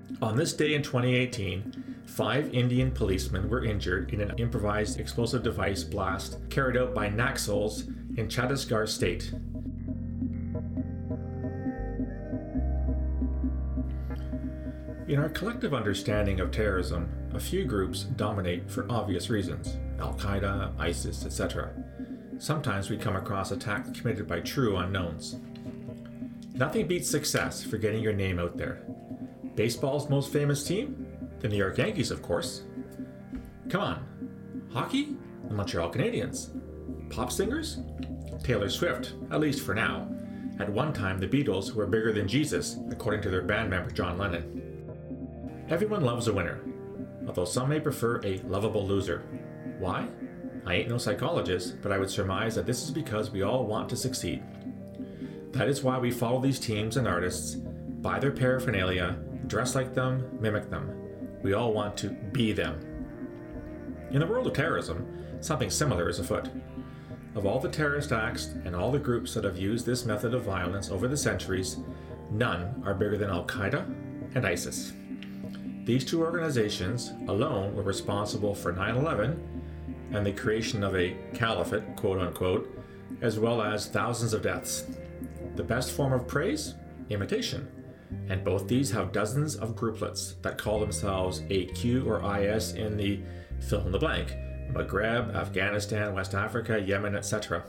On this day in 2018, 5 Indian policemen were injured in an improvised explosive device blast carried out by Naxals in Chhattisgarh state. In our collective understanding of terrorism, a few groups dominate for obvious reasons: Al-Qaeda, ISIS, etc. Sometimes we come across attacks committed by true unknowns. Nothing beats success for getting your name out there. Baseball's most famous team? The New York Yankees, of course. Come on. Hockey? The Montreal Canadiens. Pop singers? Taylor Swift, at least for now. At one time, the Beatles were bigger than Jesus, according to their band member John Lennon. Everyone loves a winner, although some may prefer a lovable loser. Why? I ain't no psychologist, but I would surmise that this is because we all want to succeed. That is why we follow these teams and artists, buy their paraphernalia, dress like them, mimic them. We all want to be them. In the world of terrorism, something similar is afoot. Of all the terrorist acts and all the groups that have used this method of violence over the centuries, none are bigger than Al-Qaeda and ISIS. These two organizations alone were responsible for 9/11 and the creation of a caliphate, quote-unquote, as well as thousands of deaths. The best form of praise? Imitation. And both these have dozens of grouplets that call themselves AQ or IS in the fill in the blank: Maghreb, Afghanistan, West Africa, Yemen, etc.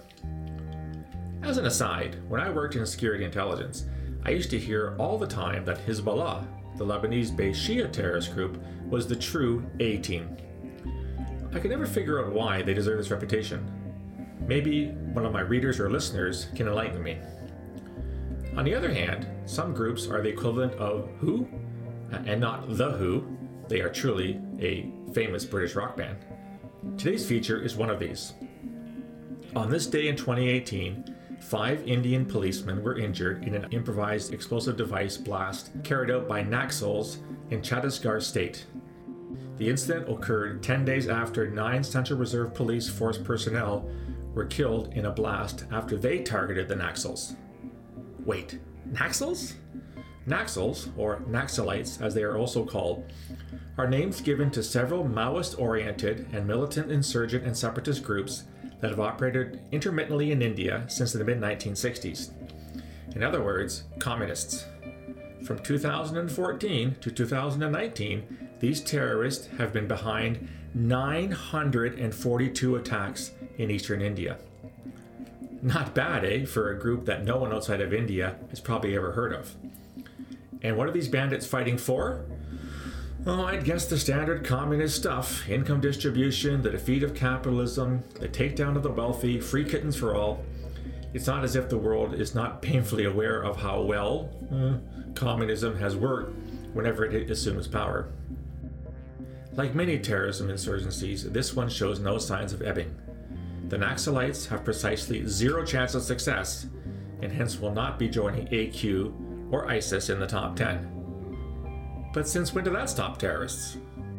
As an aside, when I worked in security intelligence, I used to hear all the time that Hezbollah, the Lebanese-based Shia terrorist group, was the true A-team. I could never figure out why they deserve this reputation. Maybe one of my readers or listeners can enlighten me. On the other hand, some groups are the equivalent of Who, and not The Who. They are truly a famous British rock band. Today's feature is one of these. On this day in 2018, 5 Indian policemen were injured in an improvised explosive device blast carried out by Naxals in Chhattisgarh state. The incident occurred 10 days after 9 Central Reserve Police Force personnel were killed in a blast after they targeted the Naxals. Wait, Naxals? Naxals, or Naxalites as they are also called, are names given to several Maoist-oriented and militant insurgent and separatist groups that have operated intermittently in India since the mid-1960s. In other words, communists. From 2014 to 2019, these terrorists have been behind 942 attacks in eastern India. Not bad, eh, for a group that no one outside of India has probably ever heard of. And what are these bandits fighting for? Oh, I'd guess the standard communist stuff: income distribution, the defeat of capitalism, the takedown of the wealthy, free kittens for all. It's not as if the world is not painfully aware of how well communism has worked whenever it assumes power. Like many terrorism insurgencies, this one shows no signs of ebbing. The Naxalites have precisely zero chance of success, and hence will not be joining AQ or ISIS in the top 10. But since when did that stop terrorists?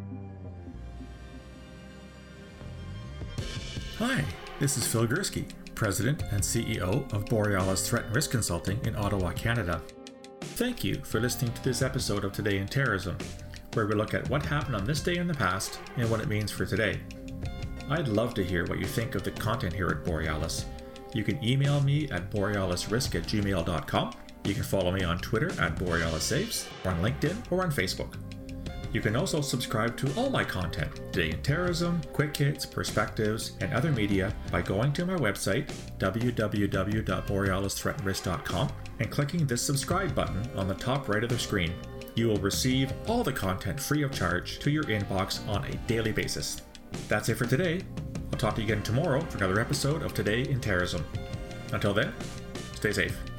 Hi, this is Phil Gursky, President and CEO of Borealis Threat and Risk Consulting in Ottawa, Canada. Thank you for listening to this episode of Today in Terrorism, where we look at what happened on this day in the past and what it means for today. I'd love to hear what you think of the content here at Borealis. You can email me at borealisrisk@gmail.com. You can follow me on Twitter at BorealisSaves, or on LinkedIn, or on Facebook. You can also subscribe to all my content, Today in Terrorism, Quick Hits, Perspectives, and other media by going to my website, www.borealisthreatandrisk.com, and clicking this subscribe button on the top right of the screen. You will receive all the content free of charge to your inbox on a daily basis. That's it for today. I'll talk to you again tomorrow for another episode of Today in Terrorism. Until then, stay safe.